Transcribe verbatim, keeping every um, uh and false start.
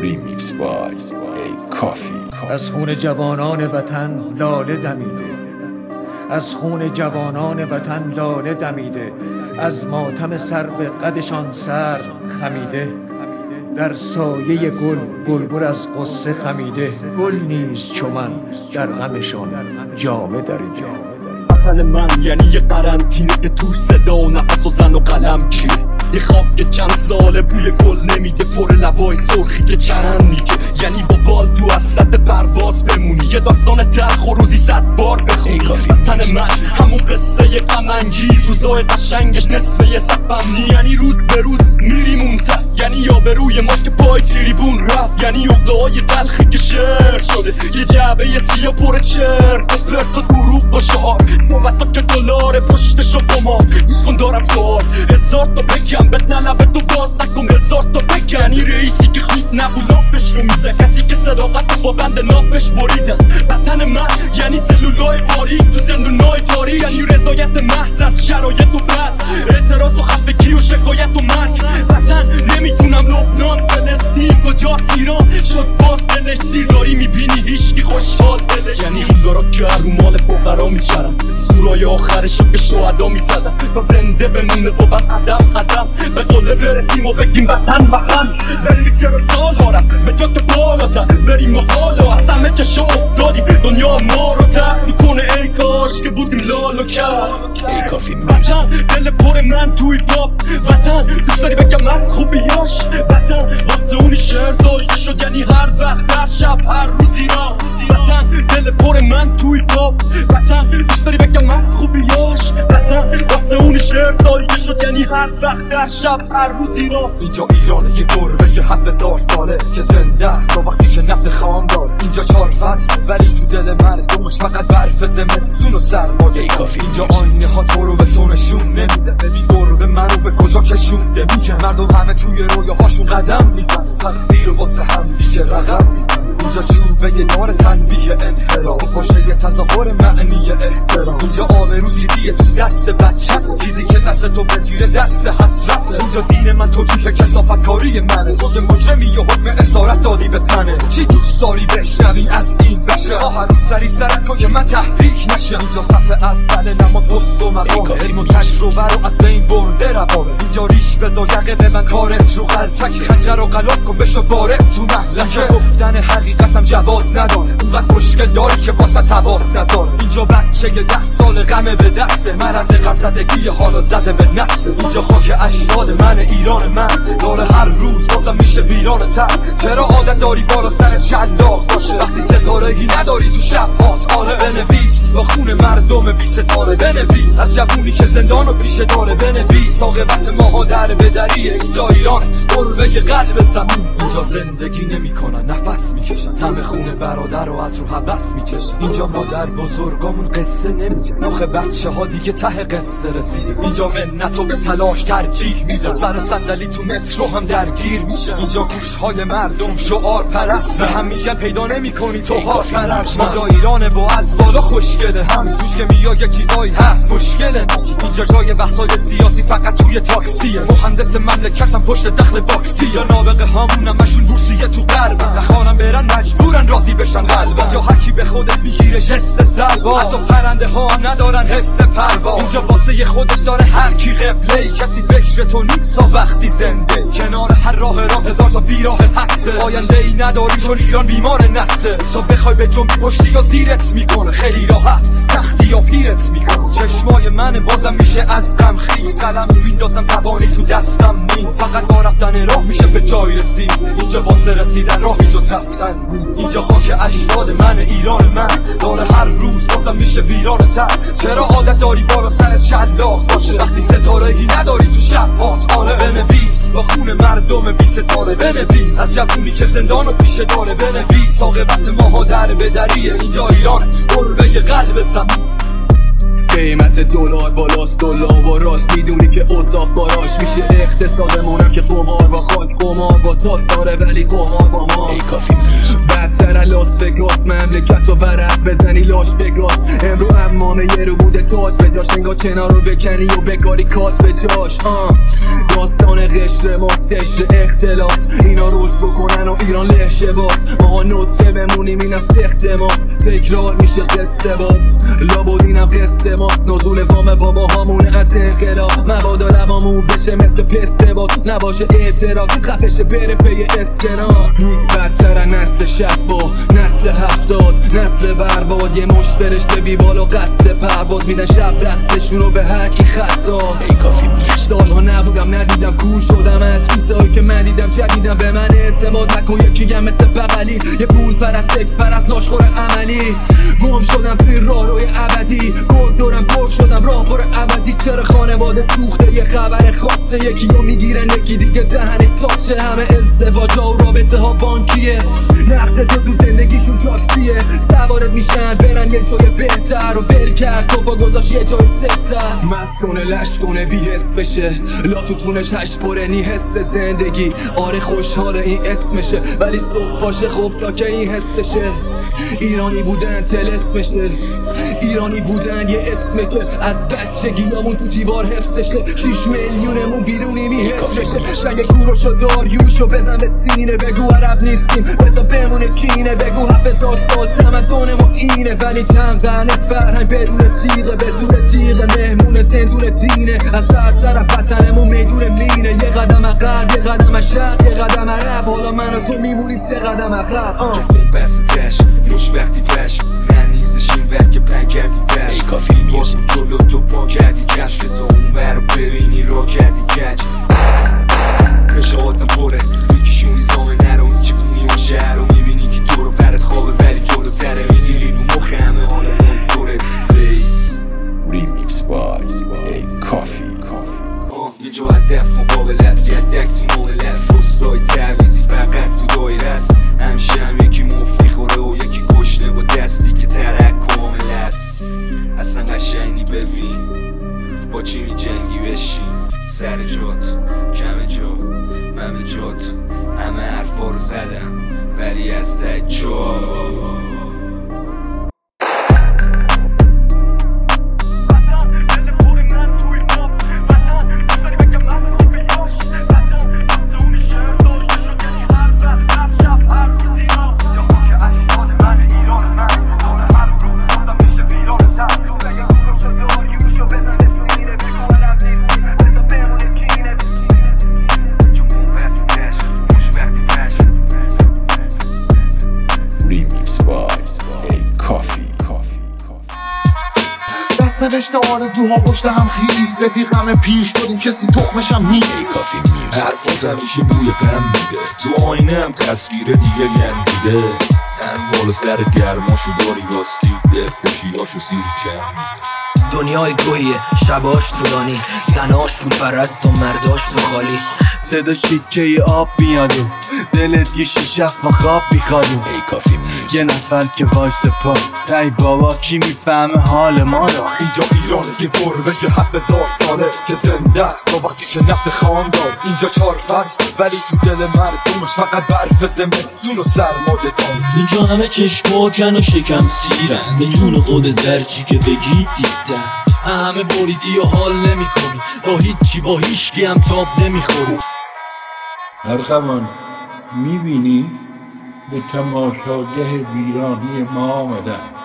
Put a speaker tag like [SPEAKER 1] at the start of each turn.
[SPEAKER 1] Remix by A Coffee.
[SPEAKER 2] از خون جوانان وطن لاله دمیده، از خون جوانان وطن لاله دمیده، از ماتم سر به قدشان سر خمیده. در سایه گل بلبل از غصه خمیده، گل نیز چو من در غمشان جامه دریده.
[SPEAKER 3] وطن من یعنی یه قرنطینه که توش صدا و نفس و زن و قلم گیره، یه خواب که چند ساله بوی گل نمیده، پر لبای سرخی که چرند میگه، یعنی با بال تو حسرت پرواز بمونی، یه داستان تلخ و روزی صد بار بخونی. وطن من همون قصه یه غم انگیز، روزای قشنگش نصف یه سفم، یعنی روز به روز میریم اون ته، یعنی یابروی ما که پای تریبون رفت، یعنی عقده‌های تلخی که شعر شده، یه جعبه سیاه پر چرت و پرت و دروغ با شعار، صحبت ها که دلاره پشتشو قمار. گوش کن دارم سوال هزار تا بگم، بد نلبه تو باز نکن هزار تا بگن. این رئیسی که خوب نبود لافش رو میزه، کسی که صداقت رو با بند نافش بریدن. وطن من یعنی سلولای باریک تو زندونای تاریک، یعنی رضایت محض از شرایط و بد، اعتراض و خفگی و شکایت و مرگ. وطن نمیتونم لبنان فلسطین کجاست ایران شد باز دلش سیر، داری میبینی هیچکی خوشحال دلش، یعنی این دارا که رو مال فقرا میچرن، سورای آخرشو که شهدا میزدن تا زنده بمونه و بعد قدم قدم به قله برسیم و بگیم وطن وطن. بریم چرا سال دارم به جا که بالاتر بریم و حالا از همه که شوق دادیم دنیا ما رو تر میکنه، ای کاش که بودیم لال و کر. وطن دل پر من توی پاپ، وطن دوست داری بگم از خوبیاش، وطن واسه اونی شعر زایده شد، یعنی هر وقت در شب هر روزی را. وطن دل پر من توی پاپ، وطن دوست داری بگم از خوبیاش، وطن واسه اونی شعر زایده شد، یعنی هر وقت در شب هر روزی را.
[SPEAKER 4] اینجا ایرانه یه گربه که هفت هزار ساله که زنده است تا وقتی که نفت خام داره. اینجا چهار فصل ولی تو دل مردمش فقط برف زمستون و سرمایه. اینجا آینه ها تو رو به تو نشون نمیده، ببین گربه منو به کجا کشونده. میگه مردم همه توی رویاهاشون قدم میزنه، تقدیر واسه هم دیگه رقم میزنه. اینجا چوبه دار تنبیه انحراف، پشت یه تظاهر معنی احترام. اینجا آبرو سیدیه تو دست بچت، چیزی که دست تو بگیره دست حسرته. اینجا دین من توجیه کثافت کاری منه، تو که مجرمی و حکم اسارت دادی به تنه. چی دوست داری بشنوی از این بشه؟ آه هنوز سری سرت کن که من تحریک نشه. اینجا صف اول نماز پست و مقامه، علم و تجربه رو از بین برده روابه. اینجا ریش بزا یقه به من کارت رو غلطک، خنجر و قلاب کن بشو وارد تو محلکه. گفتن حقیقتم جواز نداره، اونقدر مشکل داری که واسه تواس نذاره. اینجا بچه یه ده سال غمه به دسته، مرض غم زدگی حالا زده به نسل. اینجا خاک اجداد من ایران من داره هر روز بازم میشه ویران تر. چرا عادت داری بالا سر شلاق باشه وقتی ستاره‌ای نداری تو شب هات؟ آره بنویس با خون مردم بی ستاره، بنویس از جوونی که زندانو پیشه داره، بنویس عاقبت ماها در بدریه. اینجا ایران گربه که قلب زمین، اینجا زندگی نمیکنن نفس میکشن، تم خون برادر رو از رو حبس میکشن. اینجا مادر بزرگامون قصه نمیگن، آخه بچه ها دیگه ته قصه رسیده. اینجا منت و به تلاش ترجیح میدن، سر صندلی تو مترو هم درگیر میشن. اینجا گوش های مردم شعار پرست، هم میگن پیدا نمیکنی تو ها فرست. اینجا ایرانه با از بالا خوشگله، هم توش که میای یه چیزایی هست مشکله. اینجا جای بحثای سیاسی فقط توی تاکسیه، مهندس مملکتم پشت دخل باکسیه. یا نابغه هامونم مشون بورسیه تو قلب، نخوانم برن مجبورن راضی بشن قلب. اینجا هرکی به خودش میگیره جست سلوا، حتی پرنده ها هم ندارن حس پروا. اینجا واسه خودش داره هر کی قبله، کسی فکر تو نیست تا وقتی زنده. کنار هر راه راز هزار تا بیراه هسته، آینده ای نداری چون ایران بیمار نسته. تا بخوای به جنبی پشتی یا زیرت میکنه، خیلی راحت سختی یا پیرت میکنه. چشمای من بازم میشه از غم خیز، قلم رو میندازم زبانی تو دستم نیم. فقط با رفتن راه میشه به جای رسید، اینجا واسه رسیدن راهی جز رفتن. اینجا خاک اجداد من ایران من داره هر روز بازم میشه ویران تر. چرا عادت داری بالا سرت شلاق باشه وقتی ستاره‌ای نداری تو شب هات؟ آره بنویس با خون مردم بی ستاره، بنویس از جوونی که زندانو پیشه داره، بنویس عاقبت ماها در بدریه. اینجا ایران گربه قلب زمین.
[SPEAKER 3] قیمت دلار بالاست دلار و راست میدونی که اوضاع باراش میشه اقتصادمونم که قمار با خاک قمار با تاستاره ولی قمار با ما بدتر لاس وگاس مملکت و ورق بزنی لاش بگاس امرو امامه یه رو بوده تاج به جاش انگاه کنار رو بکنی و بکاری کات به جاش آه. داستان قشر ماست قشر اختلاس اینا روش بکنن و ایران لحشه باز ماها نطفه بمونیم این از سخت ماست تکرار میشه قصه باز لابد اینم قصه ماست نزول وام بابا همونه از انقلاب مبادا لبامون بشه مثل پسته باز نباشه اعتراض خفشه بره پی اسکناس نیست بدتر نسل شصت با نسل هفتاد نسل برباد یه مشت فرشته بی بالا قصد پرواز میدن شب دستشون رو به هر کی خط داد سالها نبودم ندیدم کور شدم از چیزهایی که من دیدم جدیدم به من اعتماد نکن یکیم مثل بغلی یه پول پرست اکس پرست لاشخور عملی گم شدم توی راه روی ابدی گل دورم گل شدم راه پر عوضی چرا خانواده سوخته یه خبر خاصه یکی رو میگیرن یکی دیگه دهنی ساشه همه ازدواج ها و رابطه ها بانکیه نقش تو تو زندگیشون تاکسیه سوارت میشن برن یه جای بهتر و ول کرد تو با گذاشت یه جای سفتر مست کنه لش کنه بی حس بشه لا تو تونش هشت پره نی حس زندگی آره خوشحاله این اسمشه ولی صبح باشه خب تا که این حسشه ایرانی بودن تلسمشه ایرانی بودن یه اسمه که از بچگیامون تو دیوار حفظشه شیش میلیونمون بیرونی میهجرشه شنگ کوروشو داریوشو بزن به سینه بگو عرب نیستیم بزا بمونه کینه بگو هفت سال تمدن ما اینه ولی چند قرن فرهنگ بدون سیغه به زور تیغه مهمون زندون دینه از هر طرف وطنمون میدون مینه یه قدم عقب یه قدم شرق یه قدم عرب حالا من و تو میمونیم سه قدم عقب
[SPEAKER 5] بس تش فروش وقتی پش من نیستش این ور که پن کردی فرش کافی میرسیم جلو تو پا کردی کشف تو اون برو ببینی را کردی کج کشاتم پره میکشونی زامه نرو چه کنی اون شهر رو میبینی که تو رو پرت خوابه ولی جلو تره میگیری رو مخ همه حالا اون دوره بیس
[SPEAKER 1] Remix by A Coffee
[SPEAKER 5] یه جا هدف مقابل است یه دک تو مقابل است روستای تعویزی فقط تو دایر است همیشه هم یکی مفتی خوره و یکی کشنه با دستی که ترک کامل است اصلا قشنگی ببین با چی می جنگی بشی سر جات کم جا من به جات همه حرفا رو زدم ولی از ته جا
[SPEAKER 6] نوشته آرزوها پشت هم خیز رفیقم پیش دادیم کسی تخمشم نیست
[SPEAKER 5] حرفات همیشه بوی غم میده تو آینه هم تصویر دیگه گندیده هم بالا سر گرماشو داری راستی دل خوشیاشو سیر کم
[SPEAKER 7] دنیای گوهیه شباش طولانی زناش پول پرست و مرداش تو خالی
[SPEAKER 3] صدا چیکه آب میاد و دلت یه شیشه و خواب میخواد یه نفر که وایس پا تای بابا کی میفهمه حال ما رو
[SPEAKER 4] اینجا ایرانه یه گربه یه هفت هزار ساله که زنده است و وقتی که نفت خام دار اینجا چهار فصل ولی تو دل مردمش فقط برف زمستون و سرمایه دار
[SPEAKER 8] اینجا همه چشم پاکن و شکم سیرن به جون خودت درچی که بگی دیدن همه بریدی و حال نمی کنی با هیچی با هیچکی هم تاب نمیخوری
[SPEAKER 9] ارغوان میبینی به تماشاگه ویرانی ما آمدن